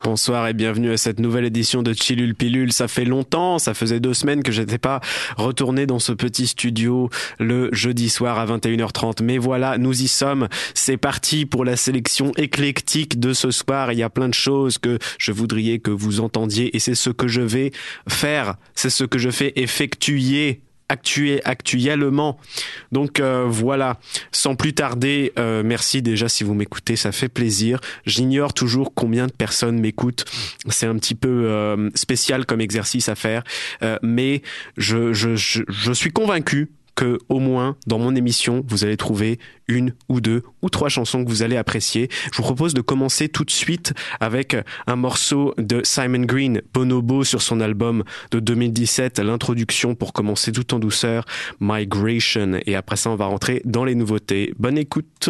Bonsoir et bienvenue à cette nouvelle édition de Chillul Pilule. Ça fait longtemps, ça faisait 2 semaines que j'étais pas retourné dans ce petit studio le jeudi soir à 21h30. Mais voilà, nous y sommes. C'est parti pour la sélection éclectique de ce soir. Il y a plein de choses que je voudrais que vous entendiez et c'est ce que je vais faire. C'est ce que je fais effectuer actuellement. Donc voilà, sans plus tarder, merci déjà si vous m'écoutez, ça fait plaisir. J'ignore toujours combien de personnes m'écoutent. C'est un petit peu spécial comme exercice à faire, mais je suis convaincu que au moins dans mon émission vous allez trouver 1 ou 2 ou 3 chansons que vous allez apprécier. Je vous propose de commencer tout de suite avec un morceau de Simon Green, Bonobo, sur son album de 2017, l'introduction pour commencer tout en douceur, Migration, et après ça on va rentrer dans les nouveautés. Bonne écoute.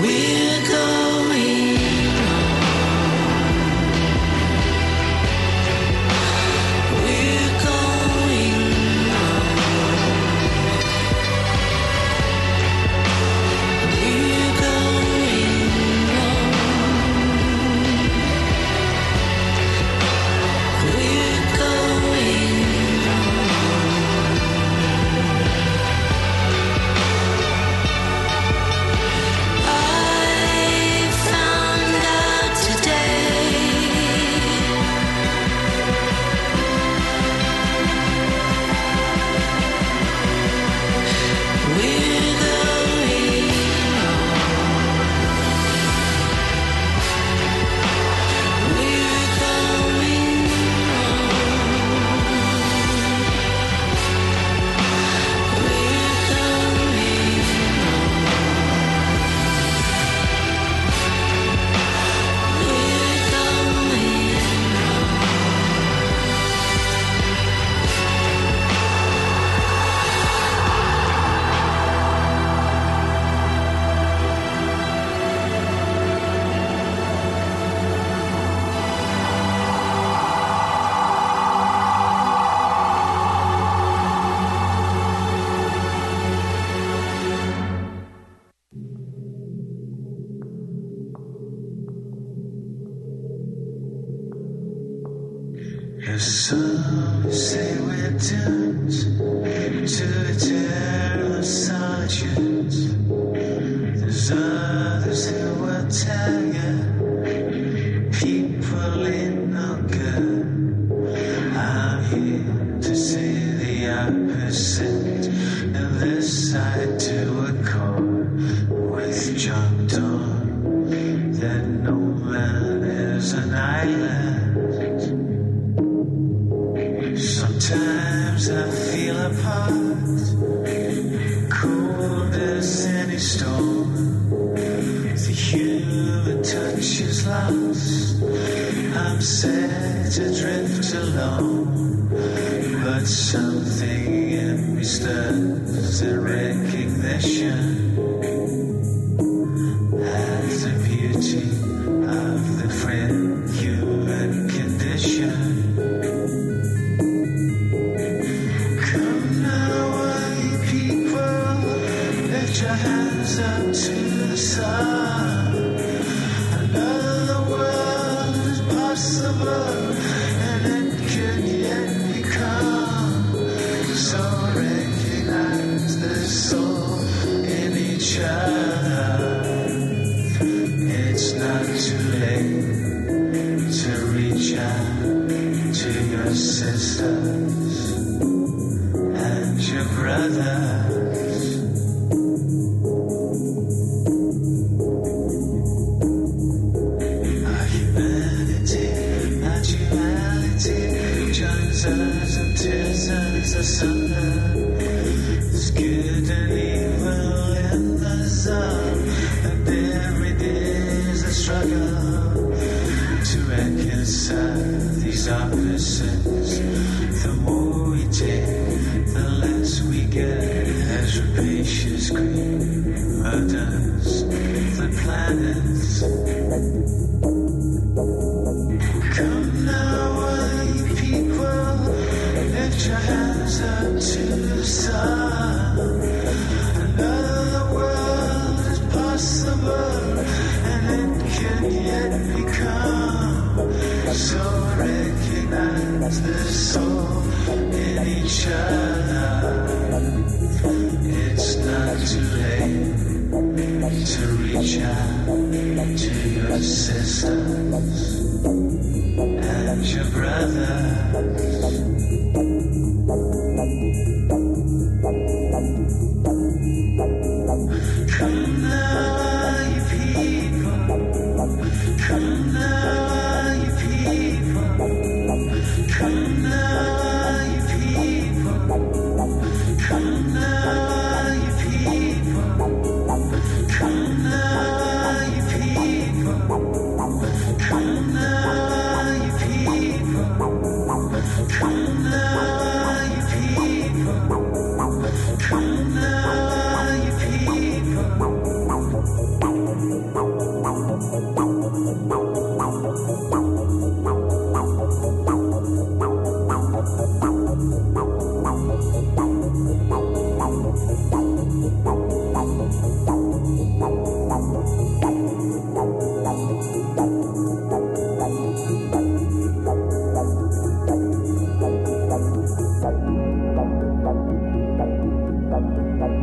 Some say we're doomed to eternal solitude. There's others who will tell you people ain't no good. I'm here to say the opposite, and this I do accord with John Donne, that no man is an island. Sometimes I feel apart, cold as any storm. The human touch is lost, I'm sad to drift alone. But something in me stirs a recognition at the beauty of the frail human condition. Lift your hands up to the sun. Another world is possible, and it could yet become. So recognize the soul in each other. It's not too late to reach out to your sisters and your brothers. Joins us until suns asunder. There's good and evil in the zone, and every day's a struggle to reconcile these opposites. The more we take, the less we get, as rapacious greed murders the planets. Come now, people, lift your hands up to the sun. Another world is possible, and it can yet become. So recognize the soul in each other. It's not too late to reach out to your sisters and your brothers. Come now, you people. Come now, you people. Come now, you people. Come now, you people. Come now, you people. Come now, you people.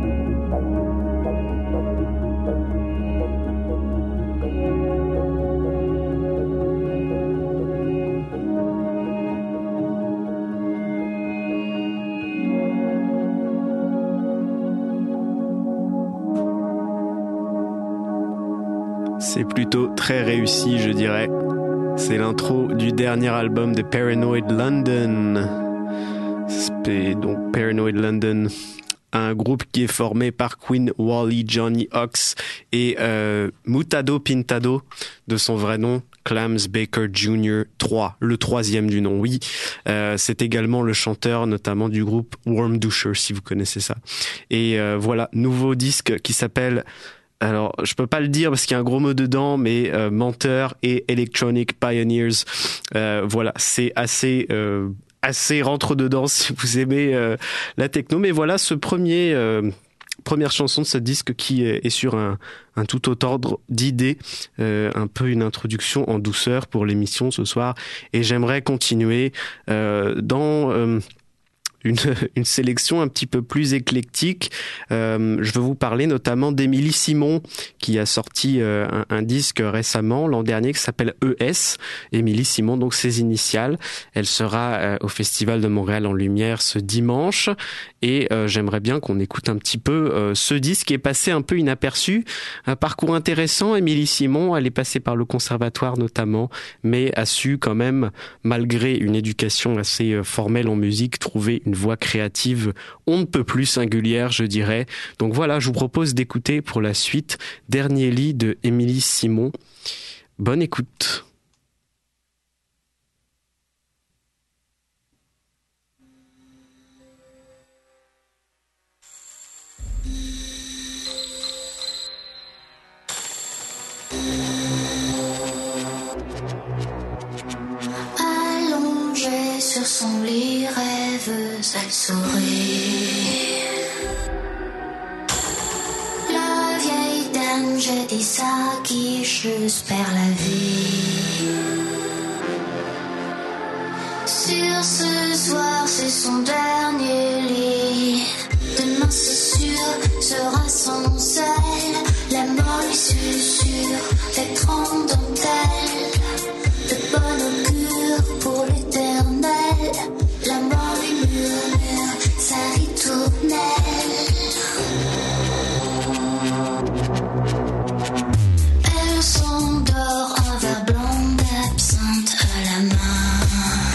C'est plutôt très réussi, je dirais. C'est l'intro du dernier album de Paranoid London. Donc Paranoid London, un groupe qui est formé par Queen, Wally, Johnny Ox et Mutado Pintado, de son vrai nom, Clams Baker Jr. 3, le troisième du nom, oui. C'est également le chanteur notamment du groupe Wormdusher, si vous connaissez ça. Et voilà, nouveau disque qui s'appelle... Alors, je peux pas le dire parce qu'il y a un gros mot dedans, mais Menteur et Electronic Pioneers. Voilà, c'est assez rentre dedans si vous aimez la techno. Mais voilà, ce première chanson de ce disque qui est sur un tout autre ordre d'idées, un peu une introduction en douceur pour l'émission ce soir. Et j'aimerais continuer dans une sélection un petit peu plus éclectique. Je veux vous parler notamment d'Émilie Simon, qui a sorti un disque récemment, l'an dernier, qui s'appelle ES. Émilie Simon, donc ses initiales. Elle sera au Festival de Montréal en Lumière ce dimanche. Et j'aimerais bien qu'on écoute un petit peu ce disque qui est passé un peu inaperçu. Un parcours intéressant, Émilie Simon. Elle est passée par le conservatoire notamment, mais a su quand même, malgré une éducation assez formelle en musique, trouver une voix créative on ne peut plus singulière, je dirais. Donc voilà, je vous propose d'écouter pour la suite Dernier lit de Émilie Simon. Bonne écoute. Allongée sur son lit, rêveuse, elle sourit. La vieille dame, j'ai dit ça, qui juste perd la vie. Sur ce soir, c'est son dernier lit. Demain, c'est sûr, sera son sel. La mort lui susurre, d'être en dentelle. De bon augure pour l'éternel. La mort lui murmure sa ritournelle. Elle s'endort, un verre blanc d'absinthe à la main.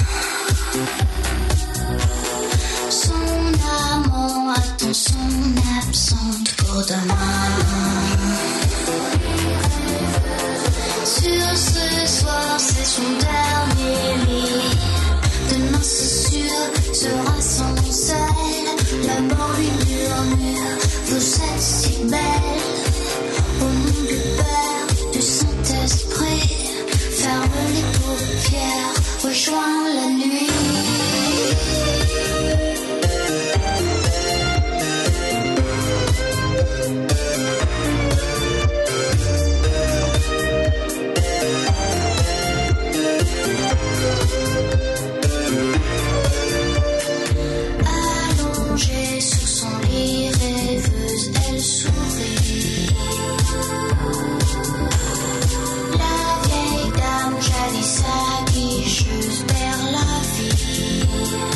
Son amant attend son absente pour demain. Sur ce soir, c'est son dernier lit. Demain, c'est sûr, sera son sel. La mort lui murmure, vous êtes si belle. Au nom du Père, du Saint-Esprit, ferme les paupières, rejoins la nuit. Allongée sur son lit, rêveuse, elle sourit. La vieille dame, jadis aguicheuse, perd la vie.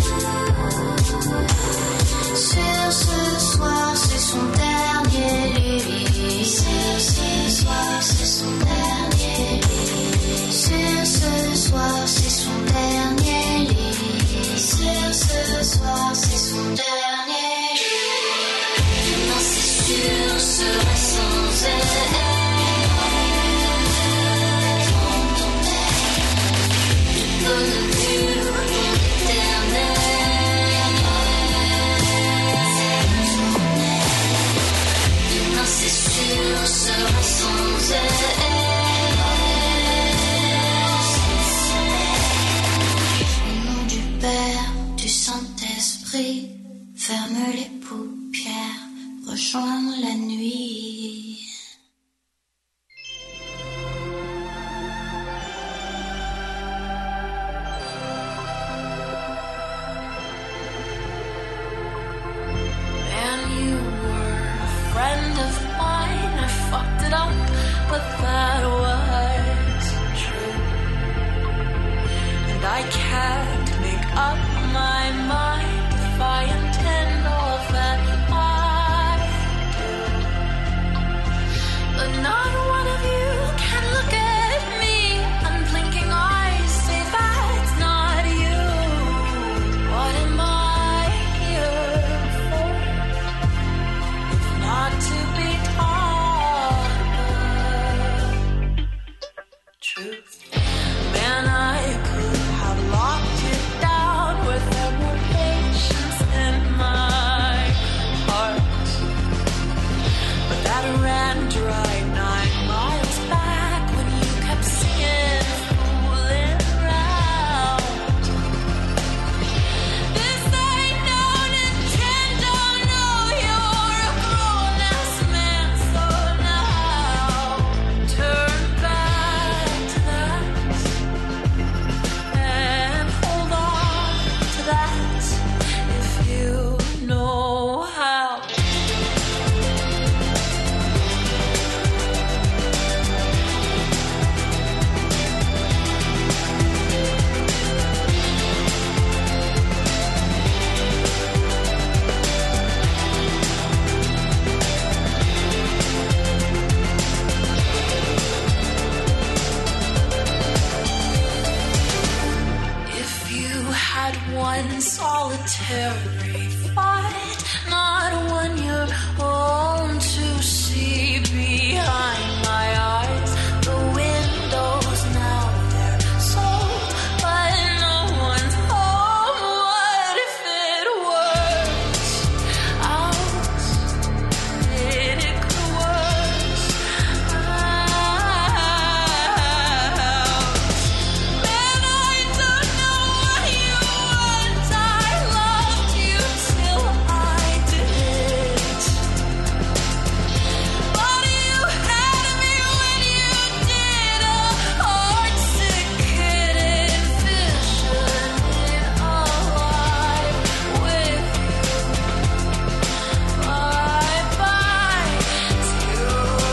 Sur ce soir, c'est son dernier lit. Sur ce soir, c'est son dernier lit. Sur ce soir, c'est son dernier lit. Sur ce soir, c'est son dernier lit. Demain, c'est sûr, sera sans elle. De bonne augure pour l'éternel. Demain, c'est sûr, sera sans elle. Au nom du Père, du Saint-Esprit, ferme les paupières, rejoins la nuit. And you were but that was true. And I can't make up my mind if I intend all that I do. But not one of you can look at me unblinking eyes, say that's not you. What am I here for? If not to be taught the truth. Man, I could have locked it down with there more patience in my heart. But that ran dry 9 miles back when you kept singing, fooling around. This ain't no Nintendo, no, you're a grown-ass man, so now turn back to that and hold on to that if you know how. If you had one solitary fight, not one your own to see behind my eyes. The windows now they're sold, but no one's home. What if it works out? It could work out. Man, I don't know what you want. I loved you till I did. But you had me when you did. A heart-sick hidden vision in alive with you. Bye-bye to you.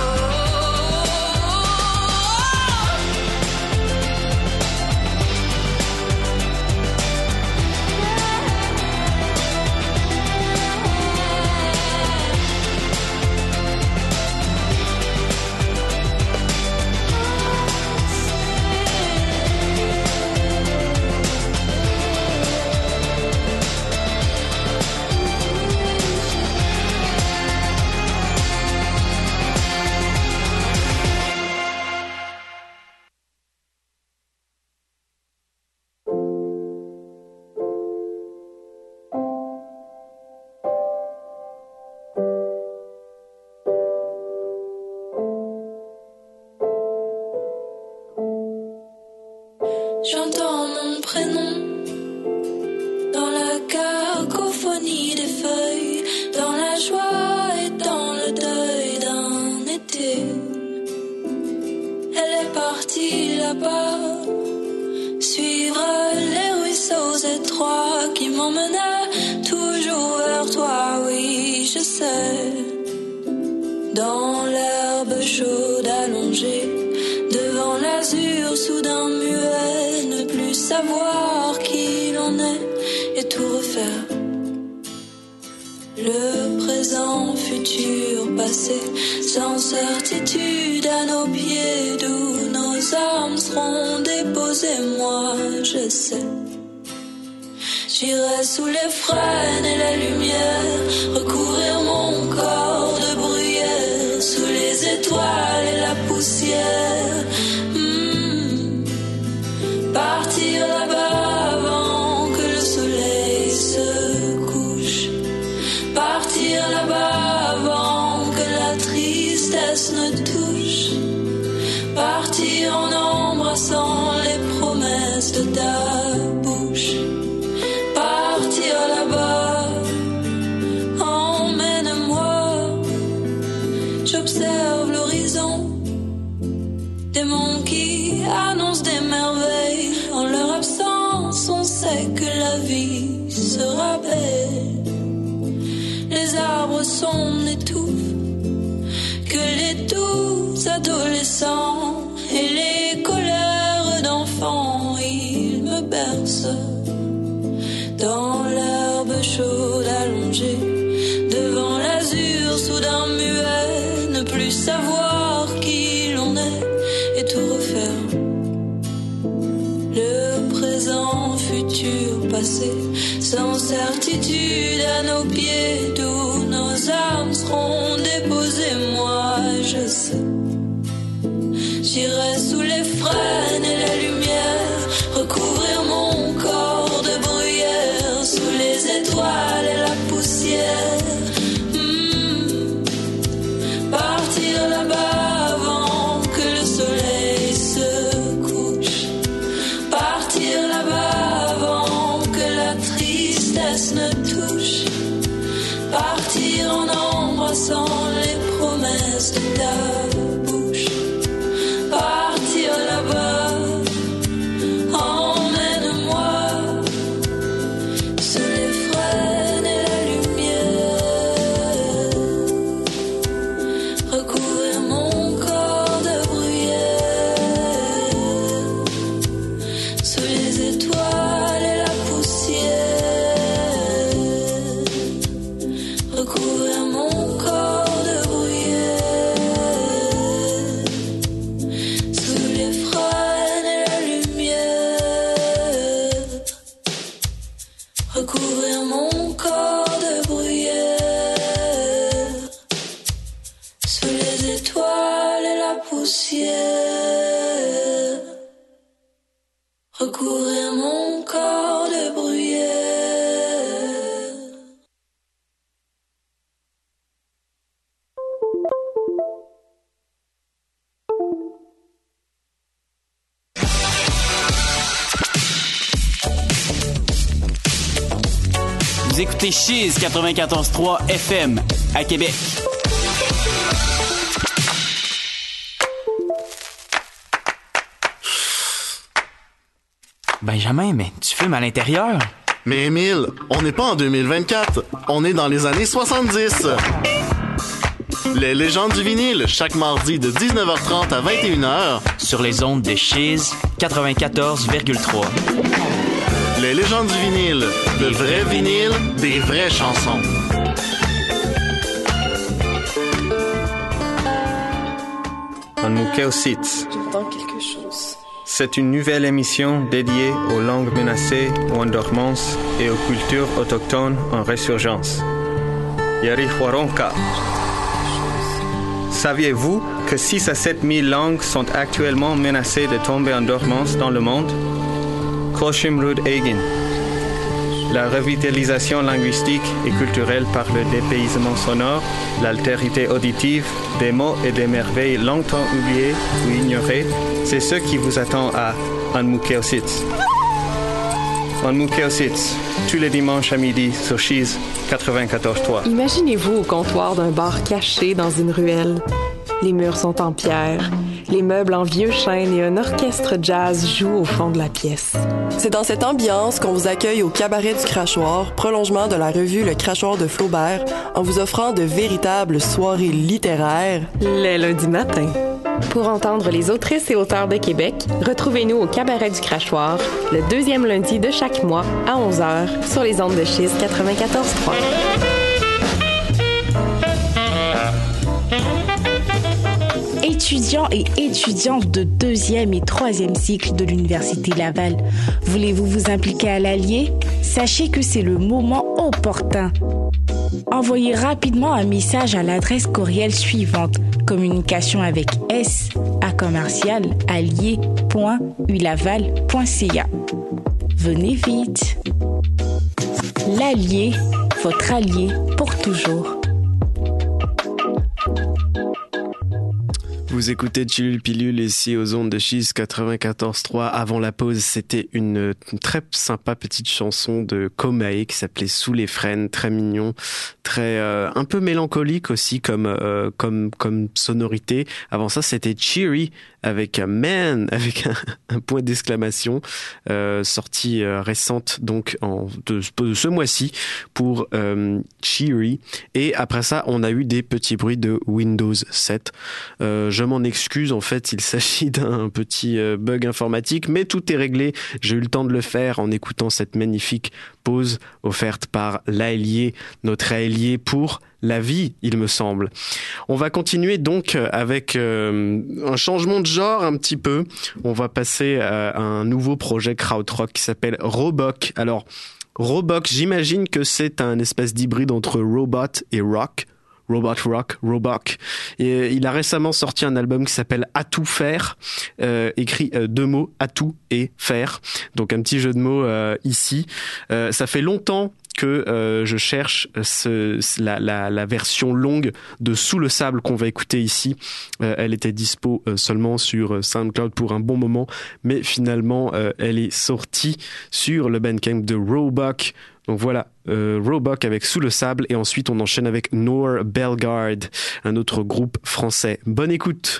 J'entends mon prénom dans la cacophonie des feuilles, dans la joie et dans le deuil d'un été. Elle est partie là-bas, suivre les ruisseaux étroits qui m'emmenaient toujours vers toi, oui, je sais. Dans l'herbe chaude allongée, devant l'azur soudain muet, ne plus savoir qui l'on est et tout refaire. Le présent, futur, passé, sans certitude à nos pieds, d'où nos âmes seront déposées, moi je sais. J'irai sous les frênes et la lumière, recouvrir mon corps de bruyère, sous les étoiles et la poussière. Partir là-bas avant que le soleil se couche. Partir là-bas avant que la tristesse ne touche. Partir en embrassant les promesses de ta bouche. Partir là-bas, emmène-moi. J'observe l'horizon, des monts qui annoncent des merveilles. En leur absence, on sait que la vie sera belle. Les arbres sombres n'étouffent que les doux adolescents. allongé devant l'azur, soudain muet, ne plus savoir qui l'on est et tout refaire. Le présent, futur, passé, sans certitude à nos pieds, d'où nos âmes seront déposées. Moi, je sais, j'irai sous les frênes et la lumière, recouvrir mon corps de bruyère, sous les étoiles et la poussière. Partir là-bas avant que le soleil se couche. Partir là-bas avant que la tristesse ne touche. Partir en embrassant les promesses de ta bouche. Partir là-bas, emmène-moi sous les frênes et la lumière. Recouvrir mon corps de bruyère, sous les étoiles et la poussière. Recouvrir mon corps de bruyère, sous les frênes et la lumière. Recouvrir mon corps de bruyère, sous les étoiles et la poussière. Recouvrir mon corps de bruyère. Vous écoutez Chiz 94.3 FM à Québec. Benjamin, mais tu fumes à l'intérieur? Mais Émile, on n'est pas en 2024, on est dans les années 70. Les légendes du vinyle, chaque mardi de 19h30 à 21h. Sur les ondes de Chiz 94,3. Les légendes du vinyle, le vrai vinyle, des vraies chansons. Anmukeositz. J'entends quelque chose. C'est une nouvelle émission dédiée aux langues menacées ou en dormance et aux cultures autochtones en résurgence. Yarihwaronka. Saviez-vous que 6 à 7 000 langues sont actuellement menacées de tomber en dormance dans le monde? Koshimrud Egin. La revitalisation linguistique et culturelle par le dépaysement sonore, l'altérité auditive, des mots et des merveilles longtemps oubliées ou ignorées, c'est ce qui vous attend à Anmukeositz. Anmukeositz, tous les dimanches à midi sur Chiz 94.3. Imaginez-vous au comptoir d'un bar caché dans une ruelle. Les murs sont en pierre, les meubles en vieux chêne et un orchestre jazz joue au fond de la pièce. C'est dans cette ambiance qu'on vous accueille au Cabaret du Crachoir, prolongement de la revue Le Crachoir de Flaubert, en vous offrant de véritables soirées littéraires Les lundis matins. Pour entendre les autrices et auteurs de Québec, retrouvez-nous au Cabaret du Crachoir, le deuxième lundi de chaque mois à 11h sur les ondes de Chiz 94.3. Étudiants et étudiantes de 2e et 3e cycle de l'Université Laval, voulez-vous vous impliquer à l'Allier? Sachez que c'est le moment opportun. Envoyez rapidement un message à l'adresse courriel suivante: communication avec s@allier.ulaval.ca. Venez vite. L'Allier, votre allié pour toujours. Vous écoutez Chilul Pilule ici aux ondes de Chiz 94.3. Avant la pause, c'était une très sympa petite chanson de Komae qui s'appelait Sous les frênes, très mignon, très un peu mélancolique aussi comme sonorité. Avant ça, c'était Cheery avec Man, avec un point d'exclamation, sortie récente donc de ce mois-ci pour Cheery. Et après ça, on a eu des petits bruits de Windows 7. Je m'en excuse, en fait, il s'agit d'un petit bug informatique, mais tout est réglé. J'ai eu le temps de le faire en écoutant cette magnifique pause offerte par l'Aélier, notre Aélier pour la vie, il me semble. On va continuer donc avec un changement de genre un petit peu. On va passer à un nouveau projet krautrock qui s'appelle Robock. Alors, Robock, j'imagine que c'est un espèce d'hybride entre robot et rock. Robot Rock, Robock. Et il a récemment sorti un album qui s'appelle À tout faire, écrit deux mots, à tout et faire. Donc un petit jeu de mots ici. Ça fait longtemps que je cherche la version longue de Sous le sable qu'on va écouter ici. Elle était dispo seulement sur SoundCloud pour un bon moment, mais finalement elle est sortie sur le Bandcamp de Robock. Donc voilà, Robock avec Sous le sable, et ensuite on enchaîne avec Noor Bellegarde, un autre groupe français. Bonne écoute.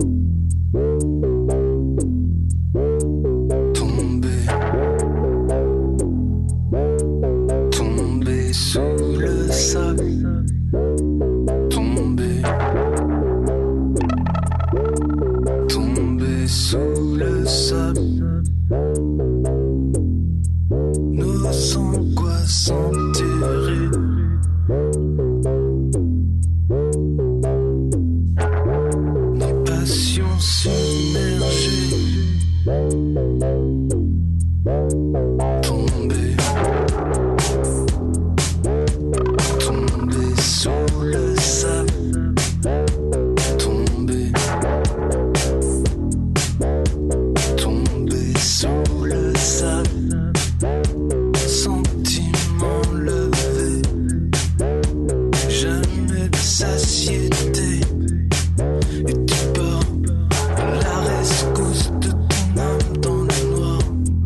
Tomber sous le sable, tomber sous le sable. Nos angoisses enterrées, nos passions submergées. Tomber sous le sable, tomber sous le sable. Sentiment levé, jamais de satiété, et tu pars à la rescousse de ton âme dans le noir.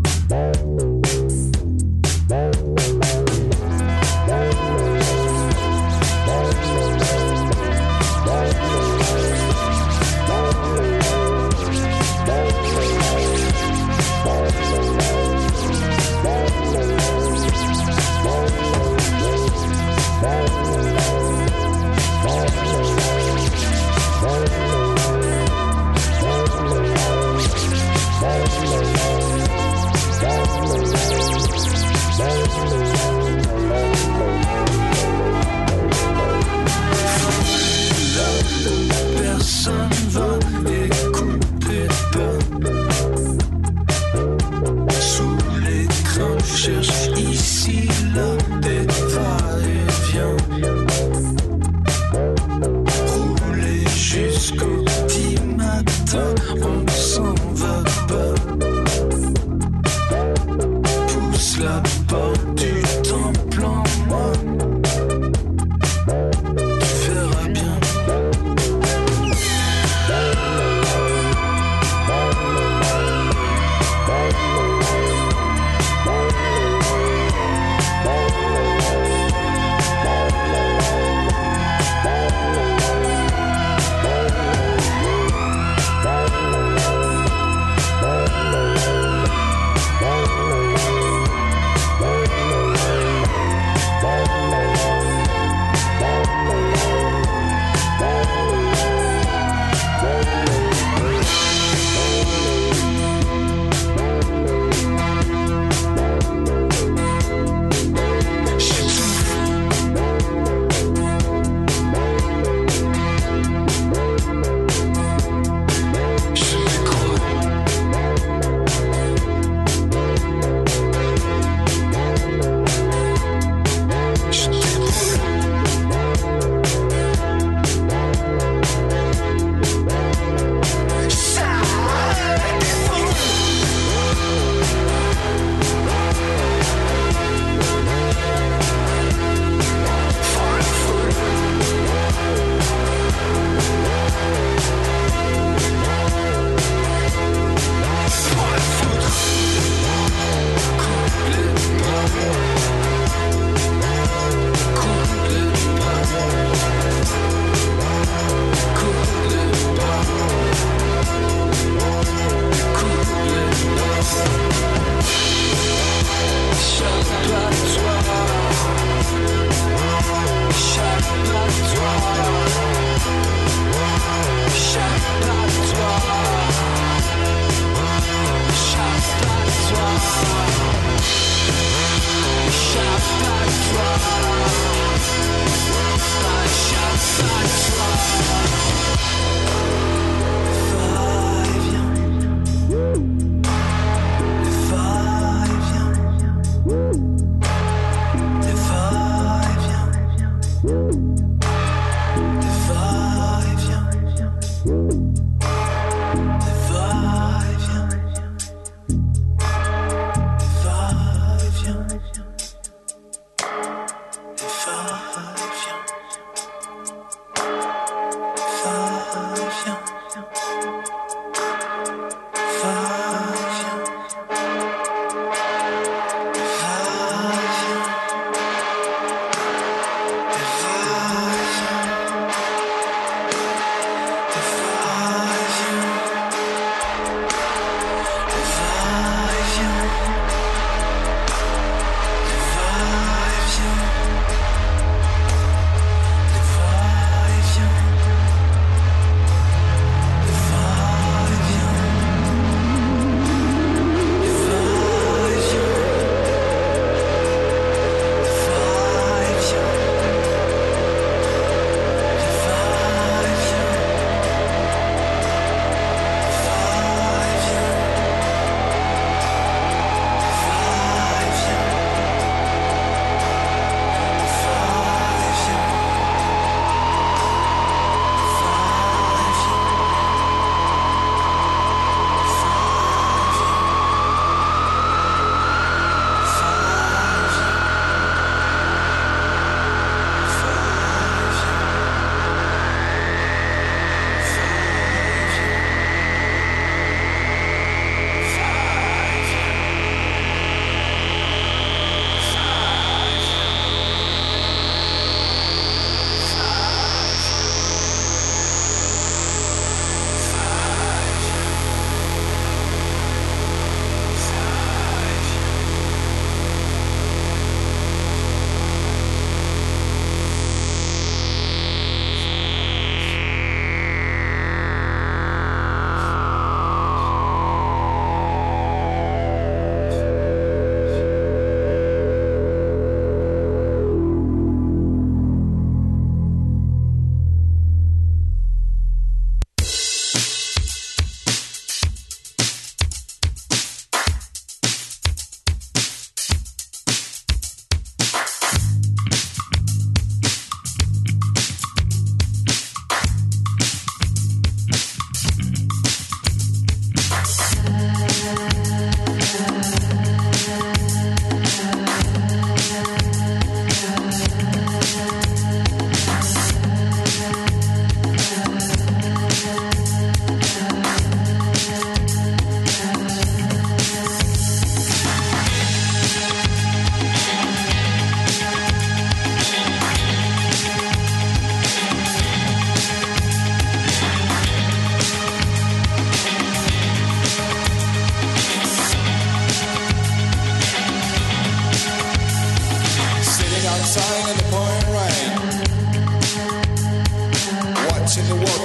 Personne va écouter pas. Sous l'écran, je cherche ici, là, et va-et-vient. Rouler jusqu'au petit matin, on s'en va pas. Pousse la porte du temple en moi. Tu verras bien.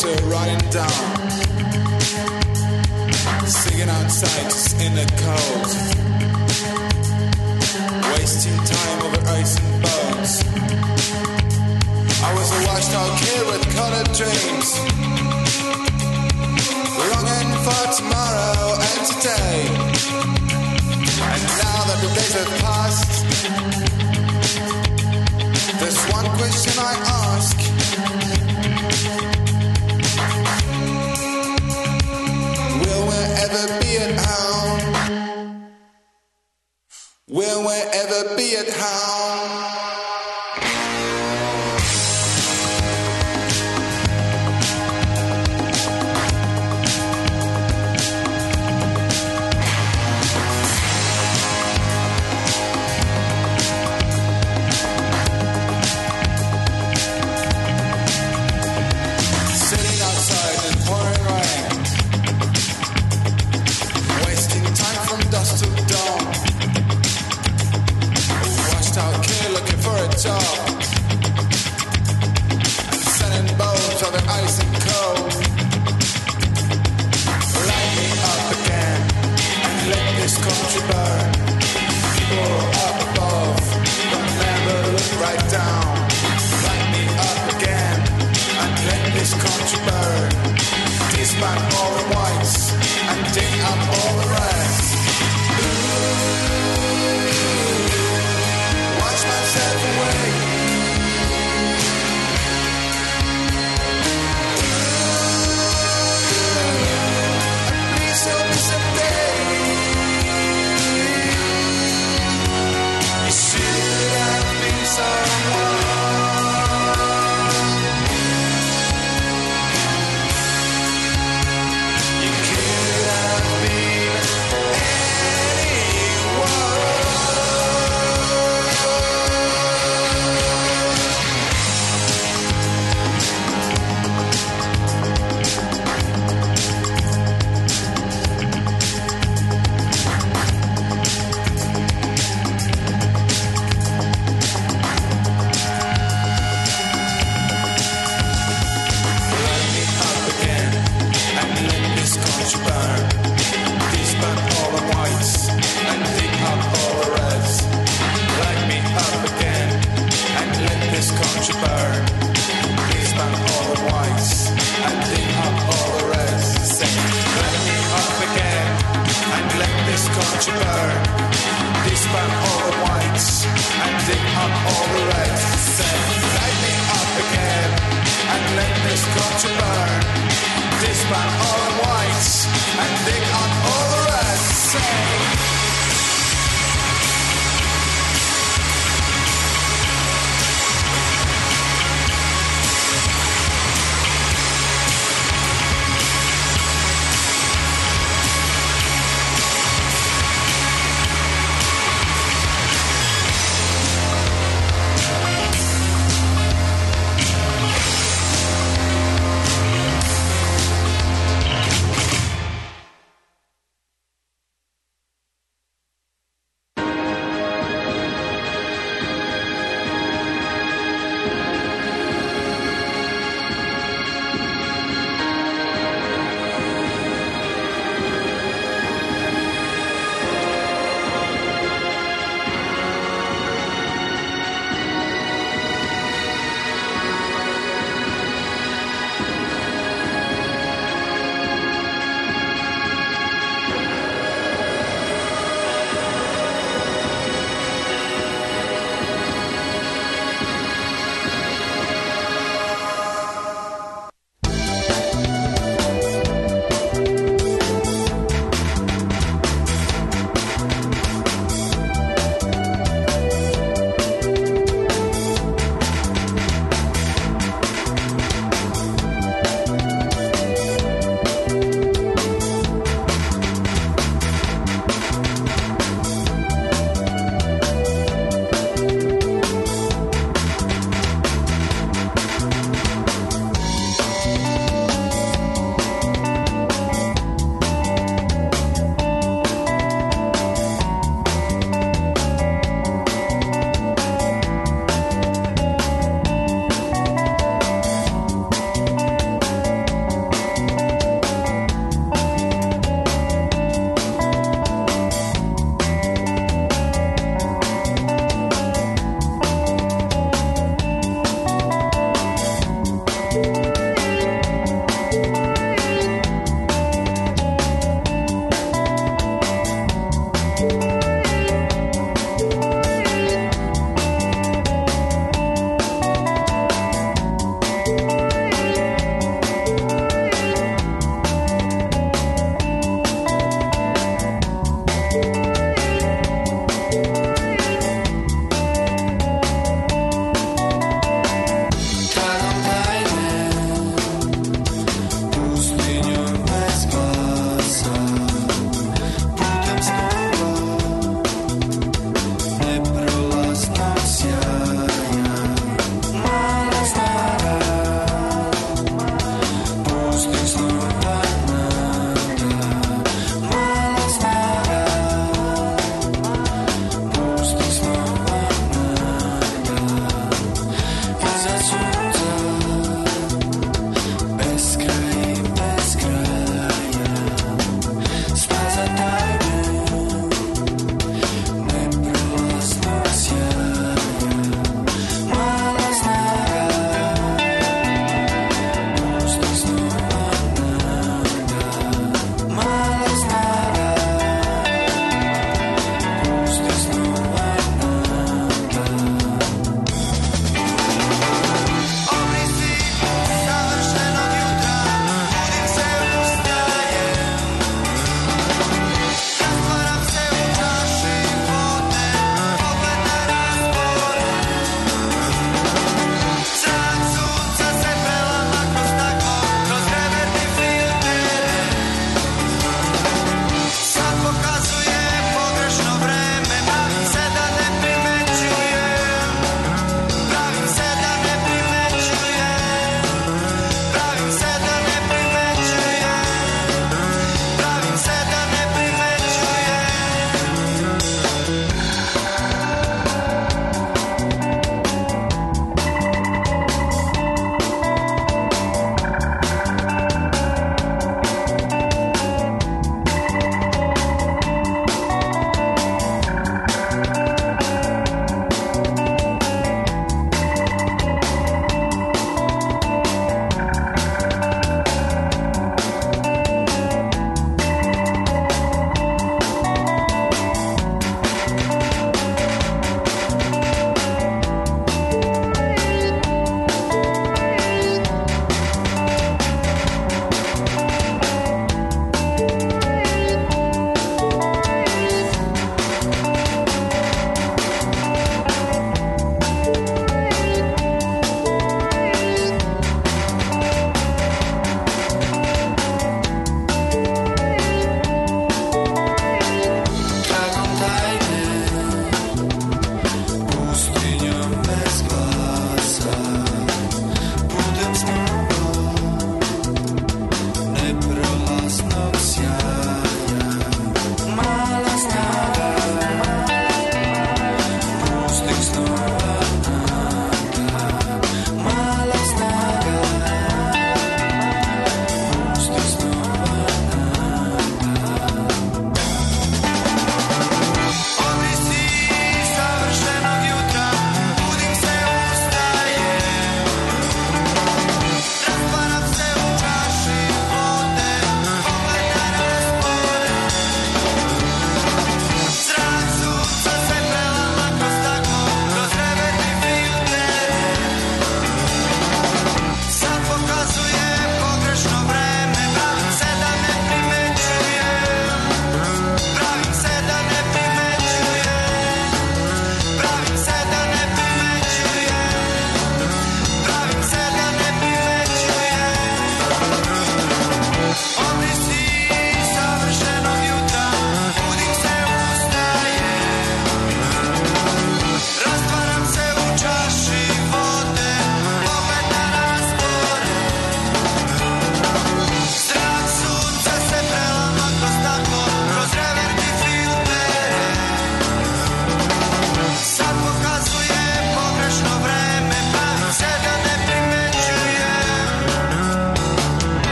water running down. Singing outside just in the cold. Wasting time over ice and bones. I was a washed out kid with colored dreams. Longing for tomorrow and today. And now that the days have passed, there's one question I ask. Will we ever be at home? Will we ever be at home?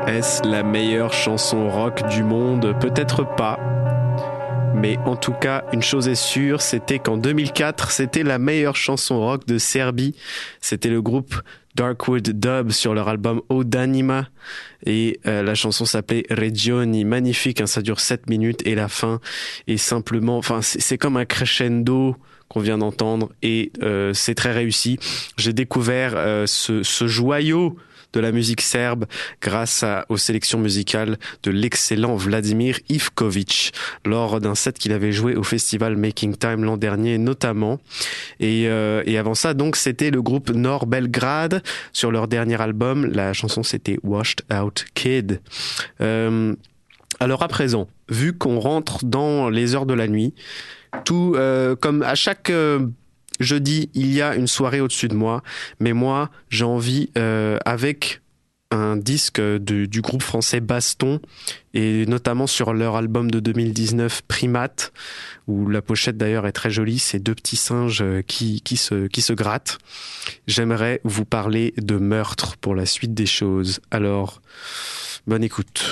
Est-ce la meilleure chanson rock du monde? Peut-être pas. Mais en tout cas, une chose est sûre, c'était qu'en 2004, c'était la meilleure chanson rock de Serbie. C'était le groupe Darkwood Dub sur leur album Ode Anima. Et la chanson s'appelait Regioni. Magnifique, hein, ça dure 7 minutes et la fin est simplement... Enfin, c'est comme un crescendo qu'on vient d'entendre et c'est très réussi. J'ai découvert ce joyau de la musique serbe grâce aux sélections musicales de l'excellent Vladimir Ivkovic lors d'un set qu'il avait joué au festival Making Time l'an dernier notamment. Et avant ça, donc, c'était le groupe Nord Belgrade sur leur dernier album. La chanson, c'était Washed Out Kid. Alors à présent, vu qu'on rentre dans les heures de la nuit, tout comme à chaque jeudi, il y a une soirée au-dessus de moi, mais moi, j'ai envie, avec un disque du groupe français Baston, et notamment sur leur album de 2019 Primate, où la pochette d'ailleurs est très jolie, c'est 2 petits singes qui se grattent. J'aimerais vous parler de meurtre pour la suite des choses. Alors, bonne écoute.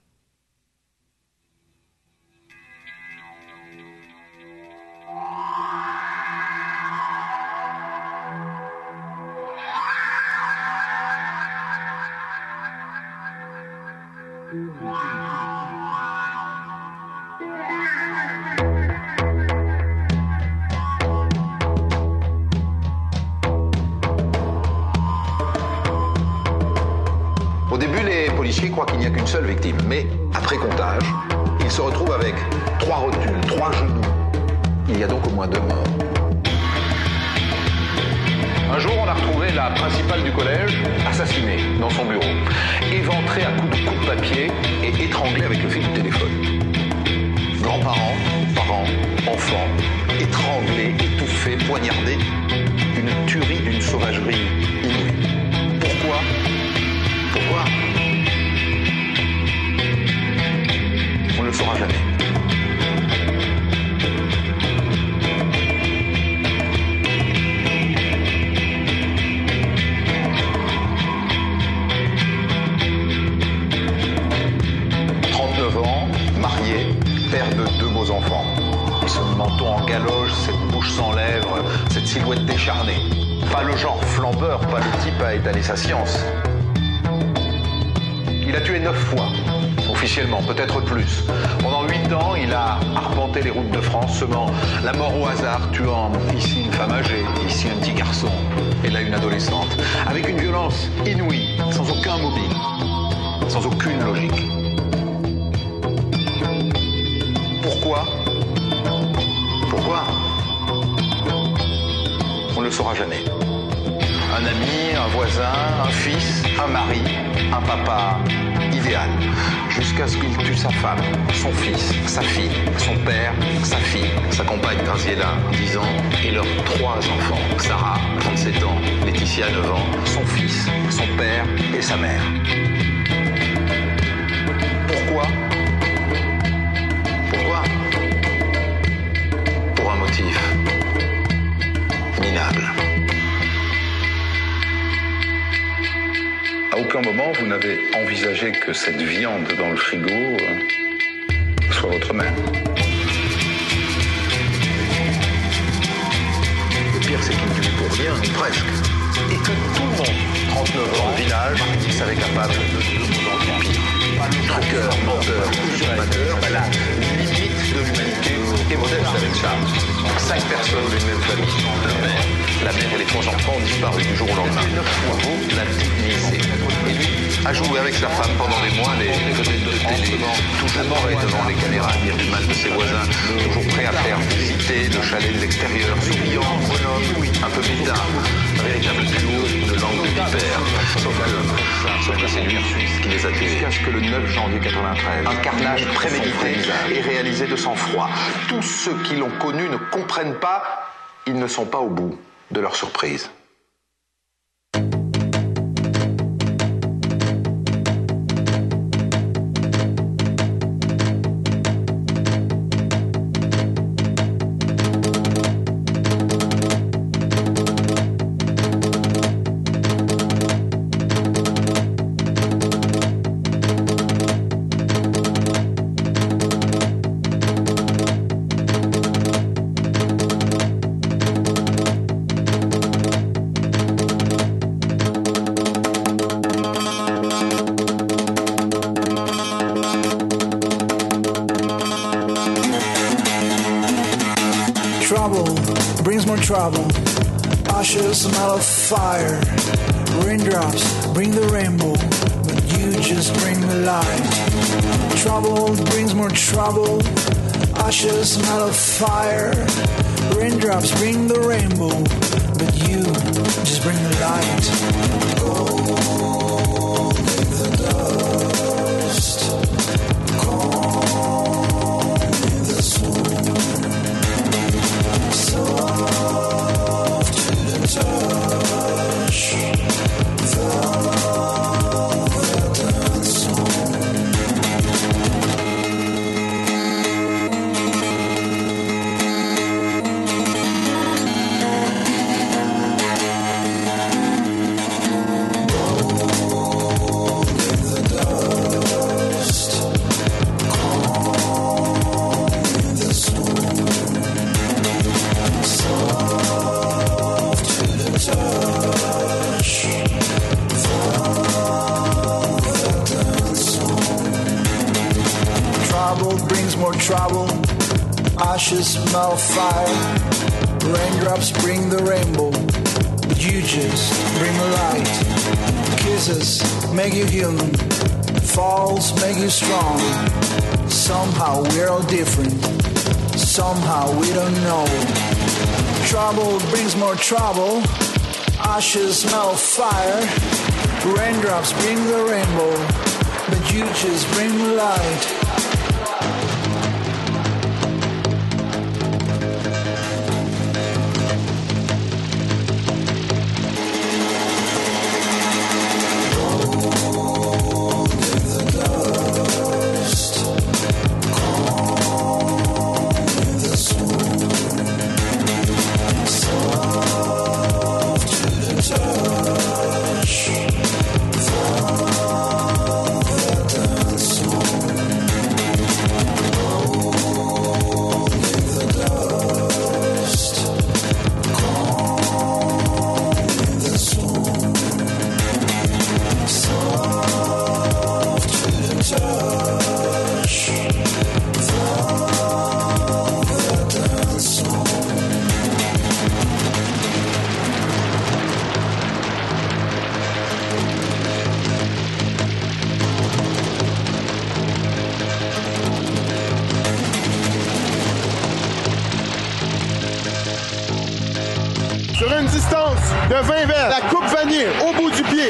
Au début, les policiers croient qu'il n'y a qu'une seule victime, mais après comptage, ils se retrouvent avec 3 rotules, 3 genoux. Il y a donc au moins 2 morts. Un jour, on a retrouvé la principale du collège assassinée dans son bureau, éventrée à coups de papier et étranglée avec le fil du téléphone. Grands-parents, parents, enfants, étranglés, étouffés, poignardés. Une tuerie d'une sauvagerie inouïe. Pourquoi ? Pourquoi ? On ne le saura jamais. Père de 2 beaux enfants. Ce menton en galoche, cette bouche sans lèvres, cette silhouette décharnée. Pas le genre flambeur, pas le type à étaler sa science. Il a tué 9 fois, officiellement, peut-être plus. Pendant 8 ans, il a arpenté les routes de France, semant la mort au hasard, tuant ici une femme âgée, ici un petit garçon, et là une adolescente, avec une violence inouïe, sans aucun mobile, sans aucune logique. Pourquoi ? Pourquoi ? On ne le saura jamais. Un ami, un voisin, un fils, un mari, un papa idéal. Jusqu'à ce qu'il tue sa femme, son fils, sa fille, son père, sa fille, sa compagne Graziella, 10 ans, et leurs 3 enfants. Sarah, 37 ans, Laetitia, 9 ans, son fils, son père et sa mère. Pourquoi ? Pour un motif minable. À aucun moment vous n'avez envisagé que cette viande dans le frigo soit votre mère. Le pire, c'est qu'il ne tue pour rien, ou presque. Et que tout le monde, 39 ans, au village, savait capable de nous en pire. Traqueur, menteur, usurpateur, la limite de l'humanité est modeste avec ça. 5 personnes d'une même famille, la mère et les 3 enfants ont disparu du jour au lendemain. Vous la dignité. Et lui a joué avec sa femme pendant des mois, les vedettes de télé, toujours prêt devant les caméras à dire du mal de ses voisins, toujours prêt à faire visiter le chalet de l'extérieur, souriant, bonhomme, un peu bizarre, un véritable duo de langue de vipère. Sauf que c'est lui qui les a tués. Jusqu'à ce que le 9 janvier 93, un carnage prémédité et réalisé de sang-froid. Tous ceux qui l'ont connu ne comprennent pas, ils ne sont pas au bout de leur surprise. trouble. Ashes smell of fire. Raindrops bring the rainbow, but you just bring the light. Trouble brings more trouble. Ashes smell of fire. Raindrops bring the rainbow, but you just bring the light. Gold in the dust. Calm in the swoon. Soft to the touch. Velvet song. Trouble, ashes smell fire, raindrops bring the rainbow, but you just bring the light. Kisses make you human, falls make you strong. Somehow we're all different, somehow we don't know. Trouble brings more trouble, ashes smell fire, raindrops bring the rainbow, but you just bring the light. Sur une distance de 20 verres, la coupe vanille au bout du pied.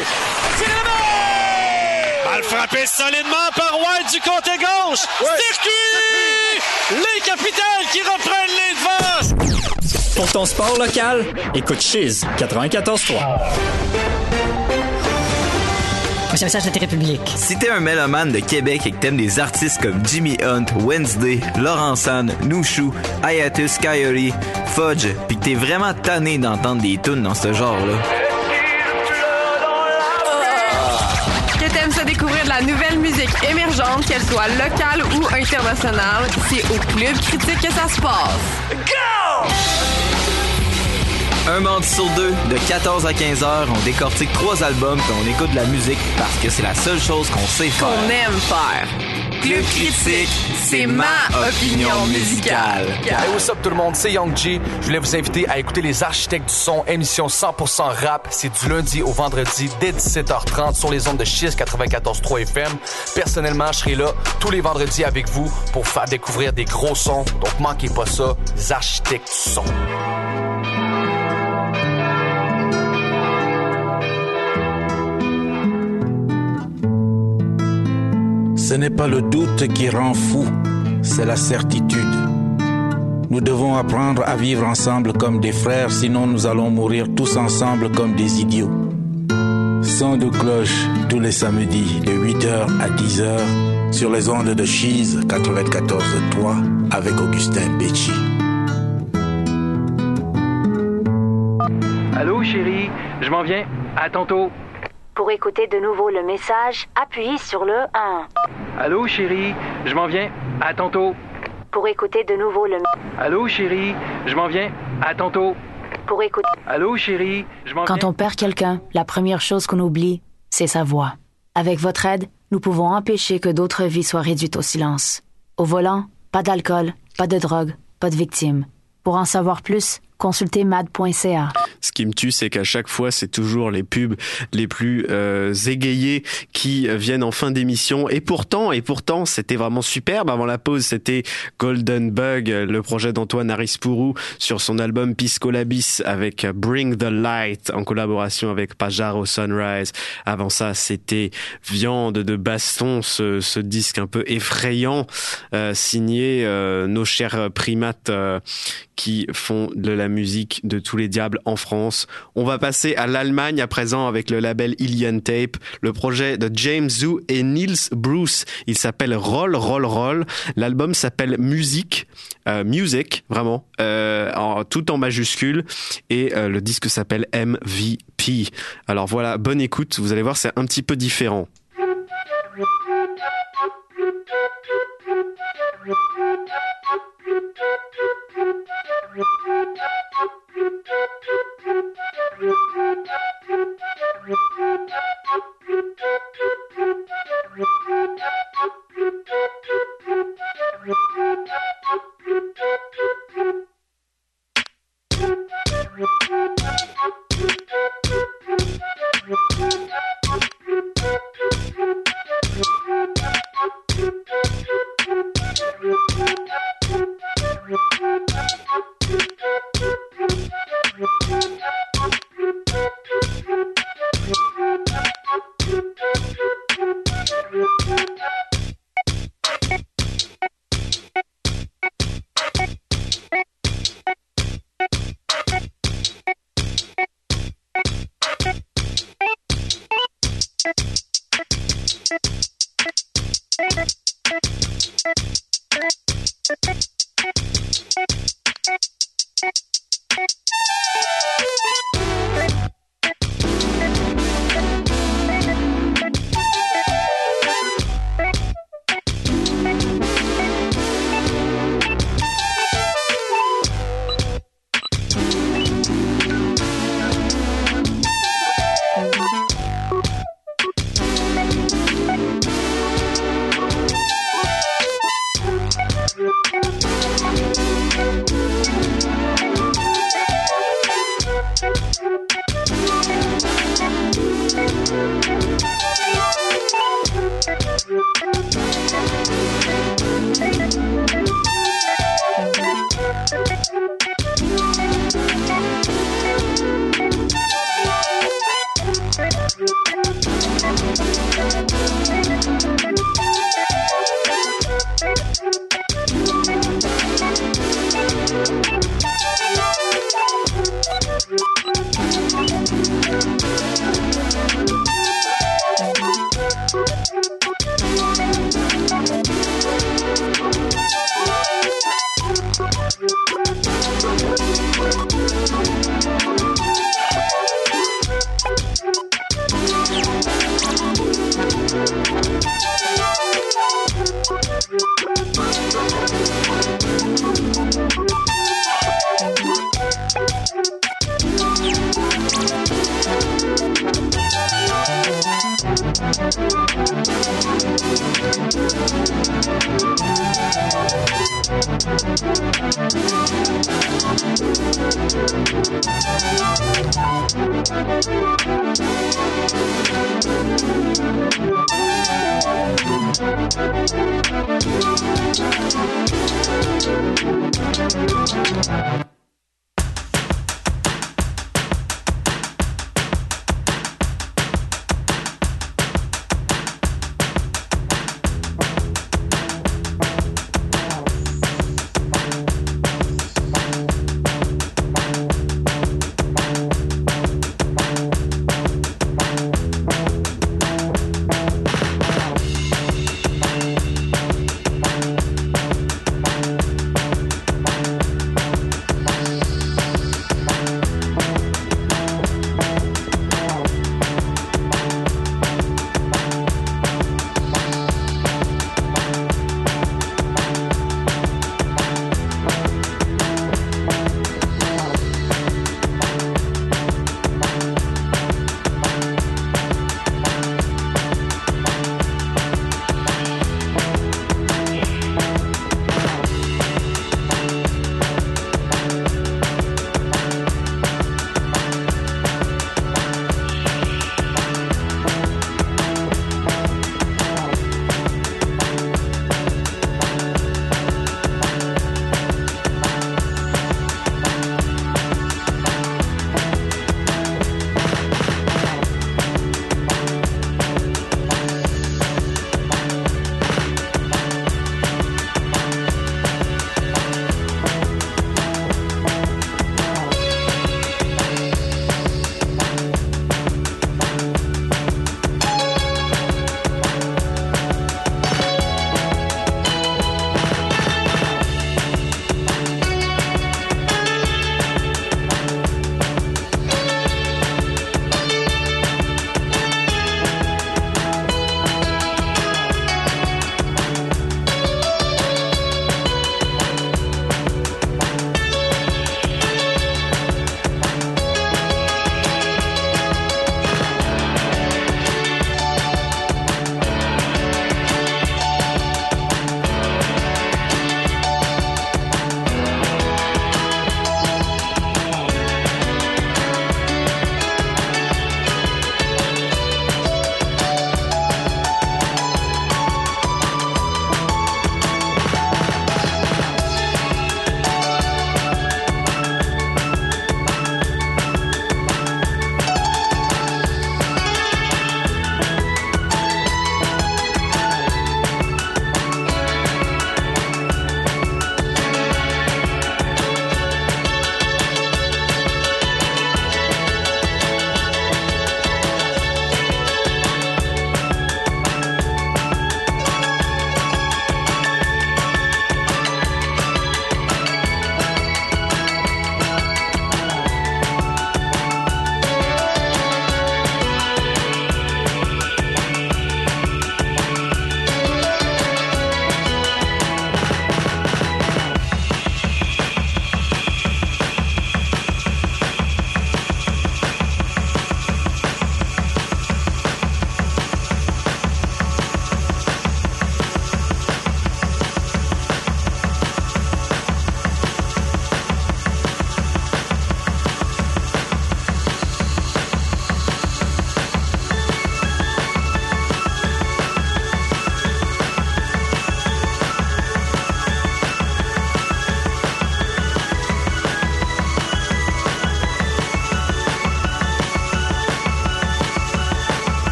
Mal frappé solidement par White du côté gauche. Circuit! Les Capitals qui reprennent les devants. Pour ton sport local, écoute Chiz 94.3. Un message de Télépublique. Si t'es un mélomane de Québec et que t'aimes des artistes comme Jimmy Hunt, Wednesday, Laurent San, Nouchou, Hiatus Coyote, Fudge, pis que t'es vraiment tanné d'entendre des tunes dans ce genre-là, que t'aimes se découvrir de la nouvelle musique émergente, qu'elle soit locale ou internationale, c'est au Club Critique que ça se passe. Go! Un mardi sur deux, de 14 à 15 heures, on décortique 3 albums puis on écoute de la musique parce que c'est la seule chose qu'on sait faire. Qu'on aime faire. Club Critique, c'est ma opinion musicale. Hey, what's up tout le monde, c'est Young G. Je voulais vous inviter à écouter Les Architectes du Son, émission 100% rap. C'est du lundi au vendredi dès 17h30 sur les ondes de Chiz 94.3 FM. Personnellement, je serai là tous les vendredis avec vous pour faire découvrir des gros sons. Donc manquez pas ça, Les Architectes du Son. Ce n'est pas le doute qui rend fou, c'est la certitude. Nous devons apprendre à vivre ensemble comme des frères, sinon nous allons mourir tous ensemble comme des idiots. Son de cloche tous les samedis de 8h à 10h sur les ondes de Chiz 94.3 avec Augustin Becci. Allô chérie, je m'en viens, à tantôt. Pour écouter de nouveau le message, appuyez sur le 1. Allô chérie, je m'en viens, à tantôt. Pour écouter de nouveau le... Allô chérie, je m'en viens, à tantôt. Pour écouter... Allô chérie, je m'en viens. Quand on perd quelqu'un, la première chose qu'on oublie, c'est sa voix. Avec votre aide, nous pouvons empêcher que d'autres vies soient réduites au silence. Au volant, pas d'alcool, pas de drogue, pas de victimes. Pour en savoir plus, Consultez mad.ca. Ce qui me tue, c'est qu'à chaque fois, c'est toujours les pubs les plus égayées qui viennent en fin d'émission. Et pourtant, c'était vraiment superbe. Avant la pause, c'était Golden Bug, le projet d'Antoine Arispourou sur son album Pisco Labis avec Bring the Light en collaboration avec Pajaro Sunrise. Avant ça, c'était Viande de baston, ce disque un peu effrayant, signé nos chers primates qui font de la musique de tous les diables en France. On va passer à l'Allemagne à présent avec le label Ilian Tape, le projet de James Zhu et Niels Bruce. Il s'appelle Roll Roll Roll. L'album s'appelle Music, vraiment, tout en majuscule, et le disque s'appelle MVP. Alors voilà, bonne écoute, vous allez voir, c'est un petit peu différent.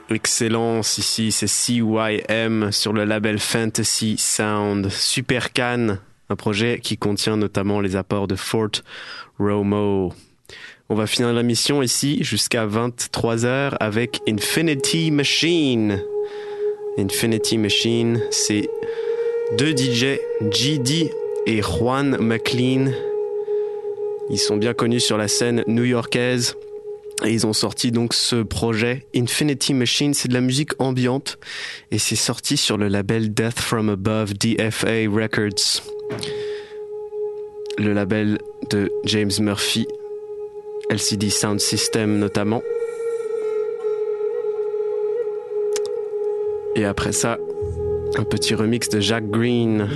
excellence ici, c'est CYM sur le label Fantasy Sound. Super Can, un projet qui contient notamment les apports de Fort Romo. On va finir la mission ici jusqu'à 23h avec Infinity Machine. Infinity Machine, c'est deux DJ, GD et Juan McLean. Ils sont bien connus sur la scène new-yorkaise et ils ont sorti donc ce projet Infinity Machine. C'est de la musique ambiante et c'est sorti sur le label Death From Above, DFA Records, le label de James Murphy, LCD Sound System notamment. Et après ça, un petit remix de Jack Green.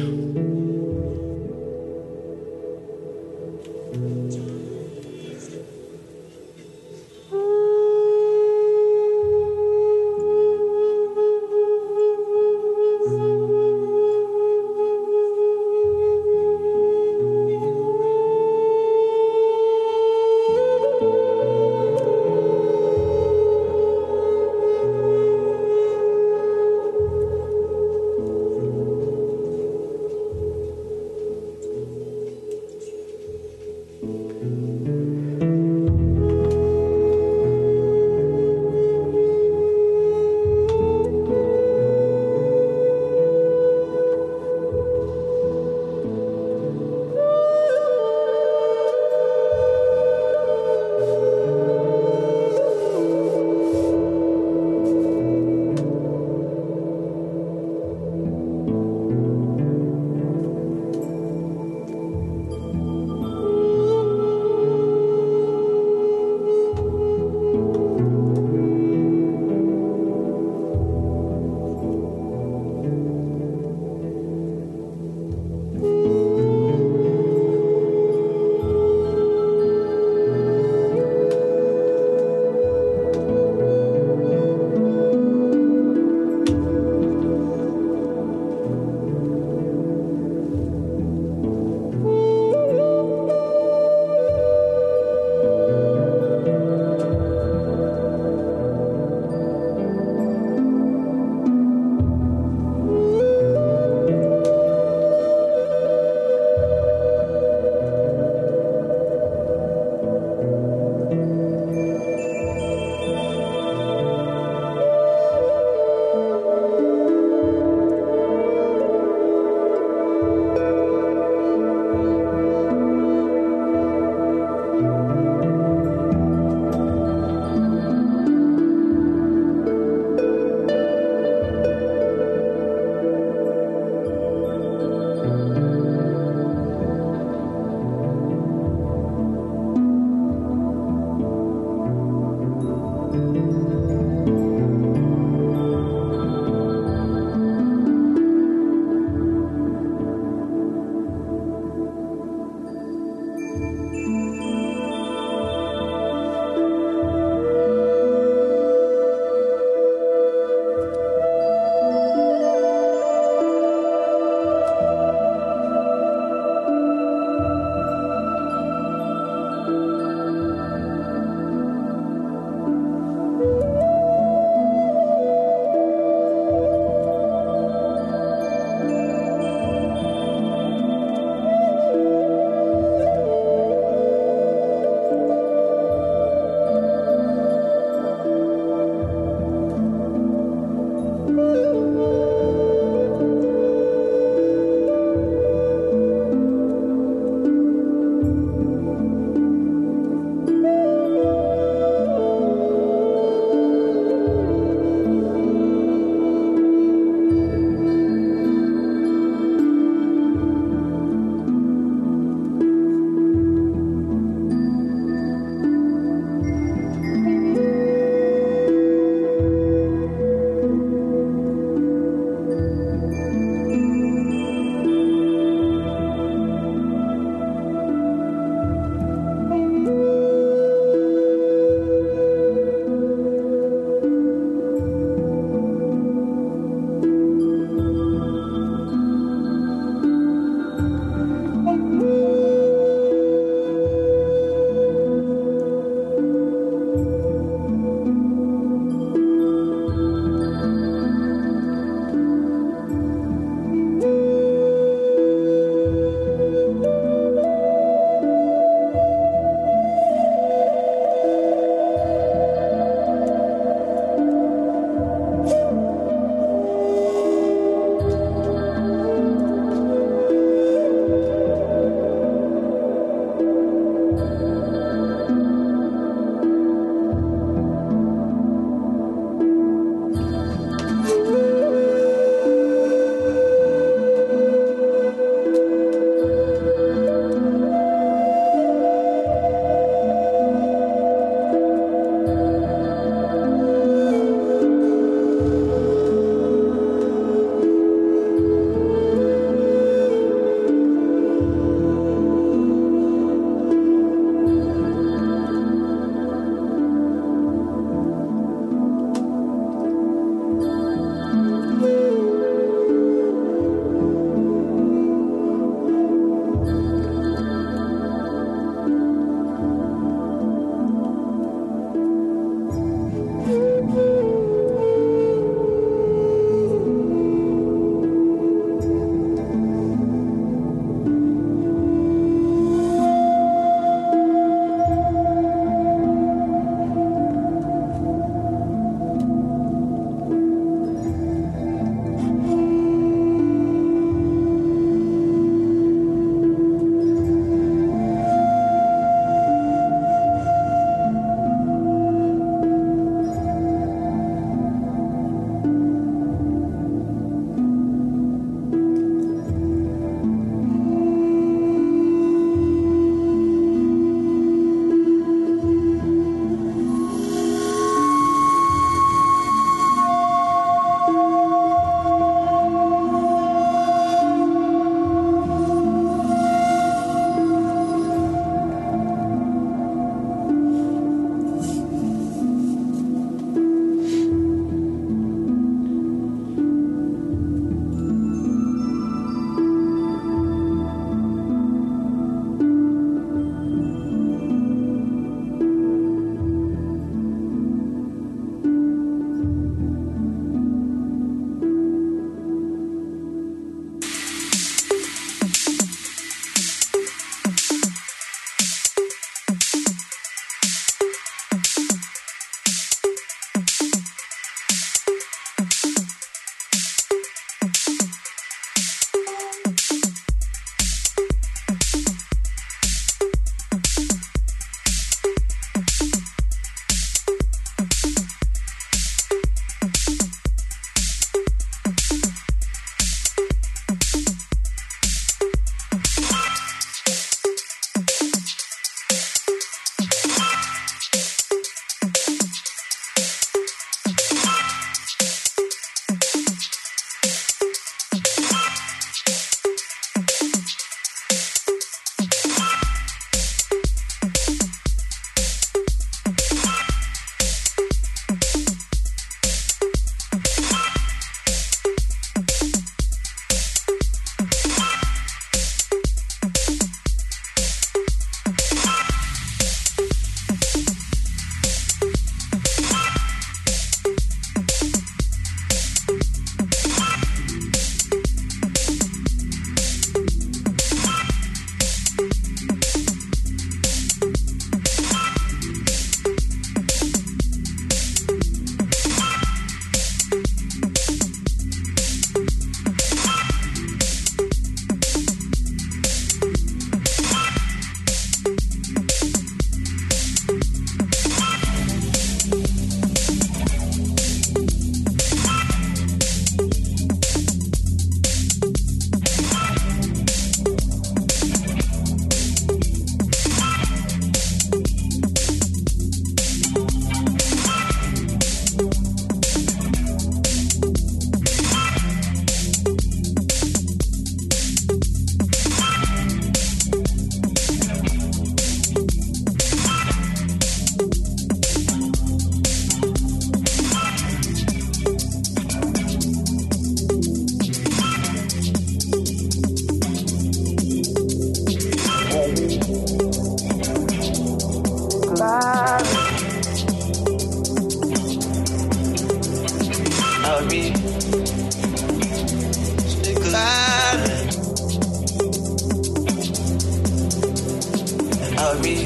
Hurry,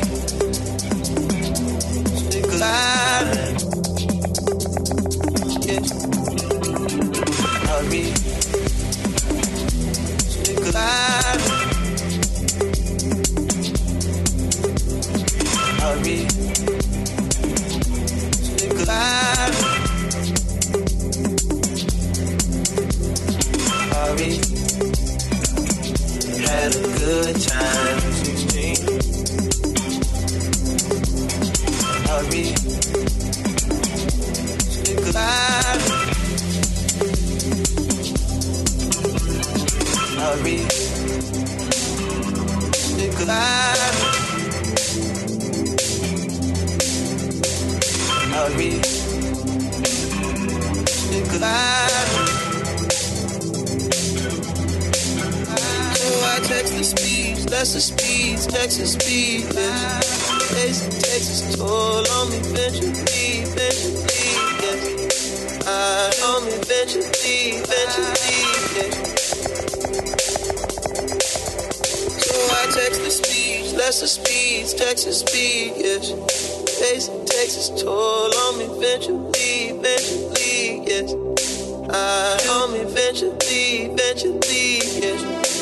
stick alive. Yeah. Hurry, stick alive. Hurry, stick alive. Hurry, had a good time. Hurry, stick alive. Hurry, stick alive. Hurry, stick alive. So I text the speeds, that's the speeds, text the speed. Texas toll on me eventually, yes. On me eventually, yes. So I text the speeds, that's the speeds, Texas speed, yes. Texas toll on me eventually, yes. On me eventually, yes.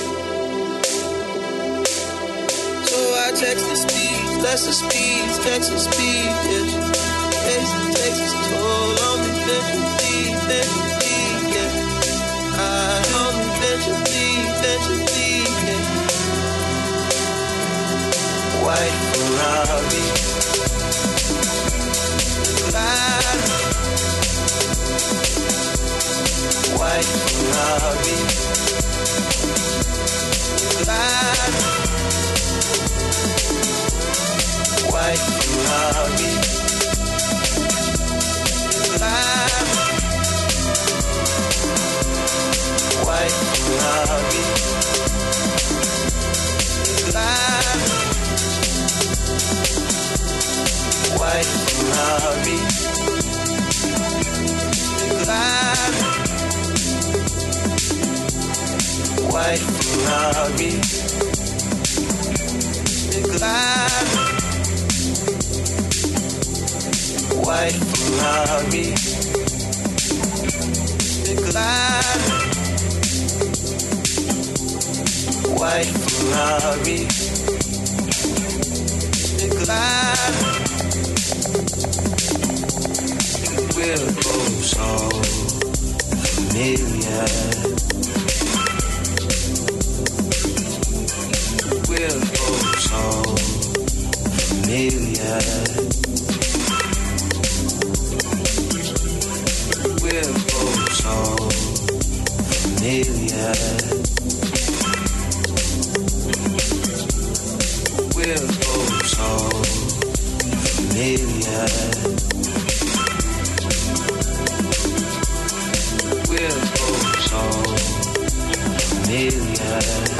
So I text the speeds, that's the speeds, Texas speed, yes. Texas toll on me eventually, yes. On me eventually, yes. White Ferrari, glide. White Ferrari, glide. White Ferrari, glide. White Ferrari, glide. White Ferrari, glide. White Ferrari, glide. White Ferrari, glide. White Ferrari, glide. We're both so familiar. We're both so familiar. We're both so familiar. We're both so familiar. We're both so familiar.